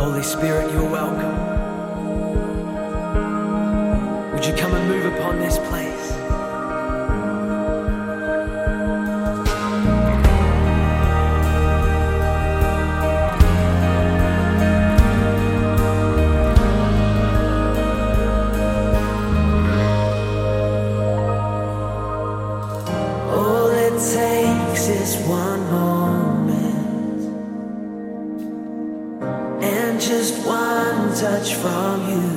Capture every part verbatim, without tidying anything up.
Holy Spirit, you're welcome. Would you come and move upon this place? All it takes is one moment and just one touch from you.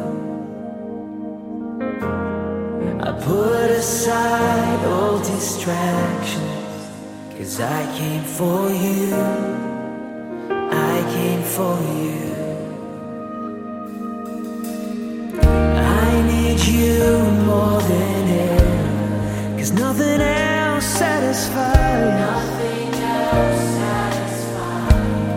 I put aside all distractions, 'cause I came for you, I came for you. I need you more than ever, 'cause nothing else satisfies. Nothing else satisfies.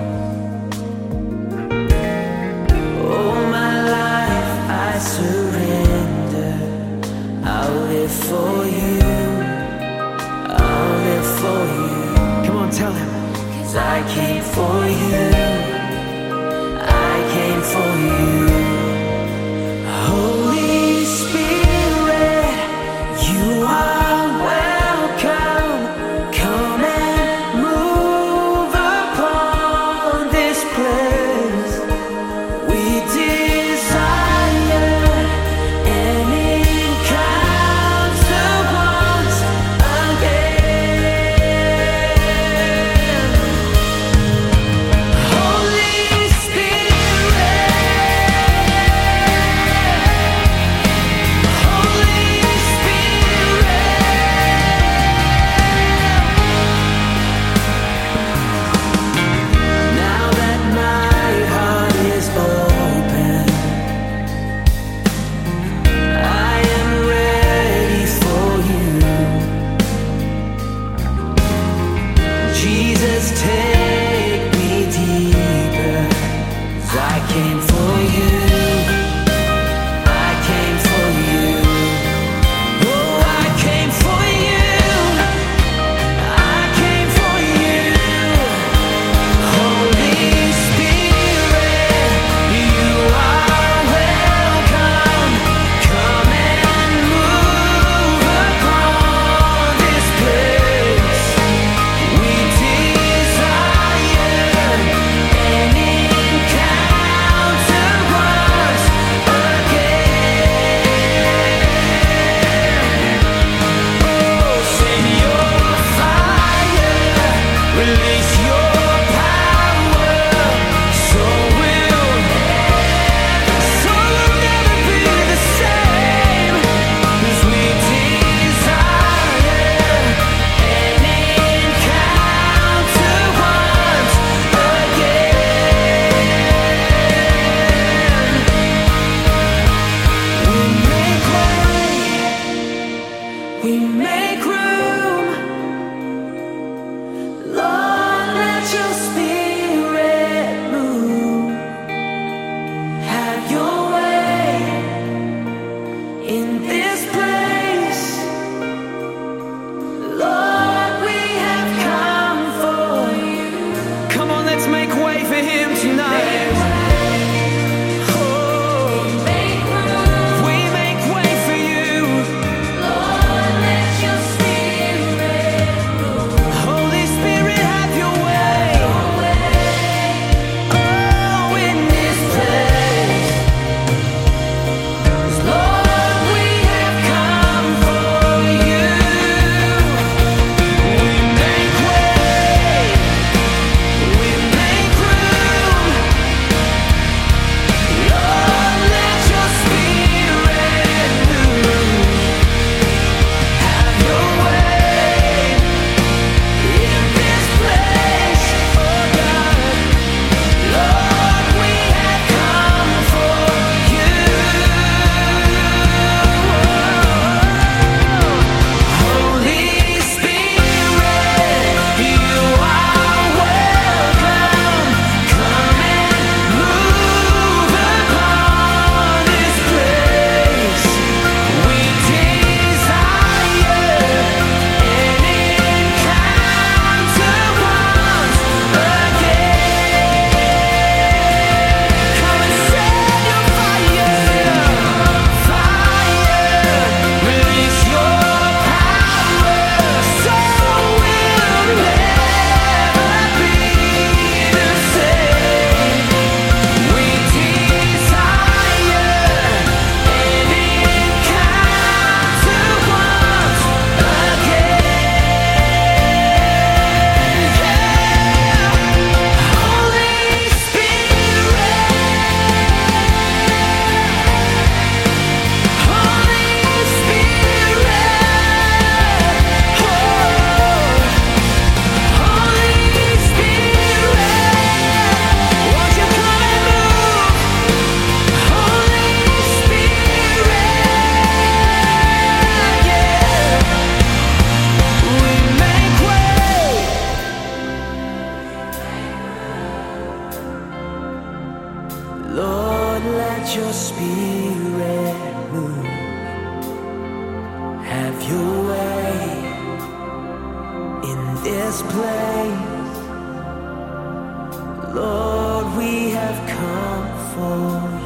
All my life I surrender. I'll live for you, I'll live for you. Come on, tell him. 'Cause I came for you, I came for you. Holy Spirit, you are welcome. Come and move upon this place. We desire an encounter once again. Holy Spirit, Holy Spirit. Now that my heart is open, I am ready for you. Jesus, take me deeper, 'cause I came for you, I came for you. Oh, I came for you, I came for you. Holy Spirit, you are welcome. Come and move upon this place. We desire an encounter once again. Oh, send your fire, release your power, so we'll so we'll never be the same. 'Cause we desire an encounter once again. We make way, we make room. Lord, let your spirit move. Have your way in this place. Lord, we have come for you.